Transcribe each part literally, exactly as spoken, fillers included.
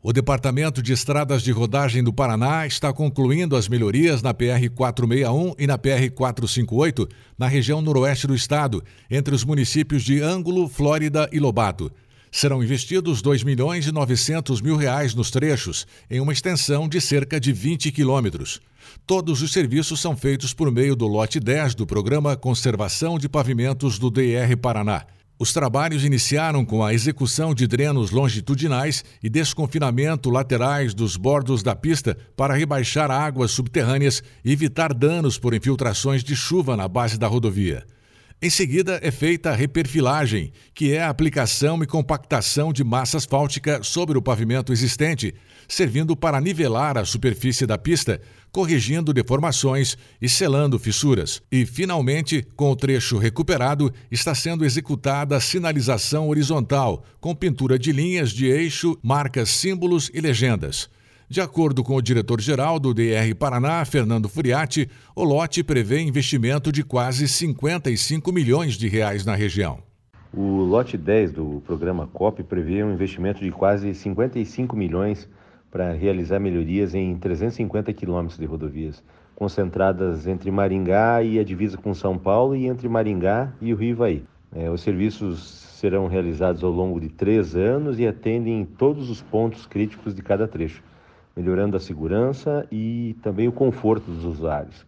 O Departamento de Estradas de Rodagem do Paraná está concluindo as melhorias na P R quatrocentos e sessenta e um e na P R quatrocentos e cinquenta e oito, na região noroeste do estado, entre os municípios de Ângulo, Flórida e Lobato. Serão investidos dois milhões e novecentos mil reais nos trechos, em uma extensão de cerca de vinte quilômetros. Todos os serviços são feitos por meio do lote dez do Programa Conservação de Pavimentos do D R Paraná. Os trabalhos iniciaram com a execução de drenos longitudinais e desconfinamento laterais dos bordos da pista para rebaixar águas subterrâneas e evitar danos por infiltrações de chuva na base da rodovia. Em seguida, é feita a reperfilagem, que é a aplicação e compactação de massa asfáltica sobre o pavimento existente, servindo para nivelar a superfície da pista, corrigindo deformações e selando fissuras. E, finalmente, com o trecho recuperado, está sendo executada a sinalização horizontal, com pintura de linhas de eixo, marcas, símbolos e legendas. De acordo com o diretor-geral do D R Paraná, Fernando Furiati, o lote prevê investimento de quase cinquenta e cinco milhões de reais na região. O lote dez do programa C O P prevê um investimento de quase cinquenta e cinco milhões para realizar melhorias em trezentos e cinquenta quilômetros de rodovias, concentradas entre Maringá e a divisa com São Paulo e entre Maringá e o Rio Ivaí. É, os serviços serão realizados ao longo de três anos e atendem todos os pontos críticos de cada trecho, melhorando a segurança e também o conforto dos usuários.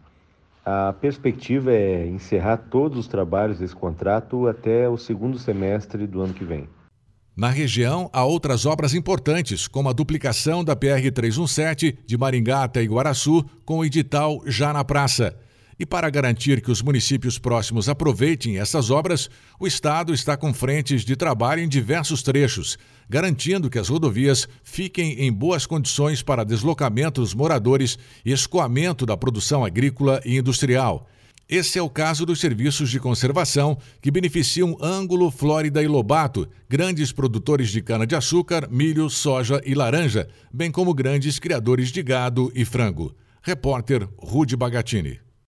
A perspectiva é encerrar todos os trabalhos desse contrato até o segundo semestre do ano que vem. Na região, há outras obras importantes, como a duplicação da P R trezentos e dezessete de Maringá até Iguaraçu, com o edital já na praça. E para garantir que os municípios próximos aproveitem essas obras, o Estado está com frentes de trabalho em diversos trechos, garantindo que as rodovias fiquem em boas condições para deslocamento dos moradores e escoamento da produção agrícola e industrial. Esse é o caso dos serviços de conservação que beneficiam Ângulo, Flórida e Lobato, grandes produtores de cana-de-açúcar, milho, soja e laranja, bem como grandes criadores de gado e frango. Repórter Rudy Bagatini.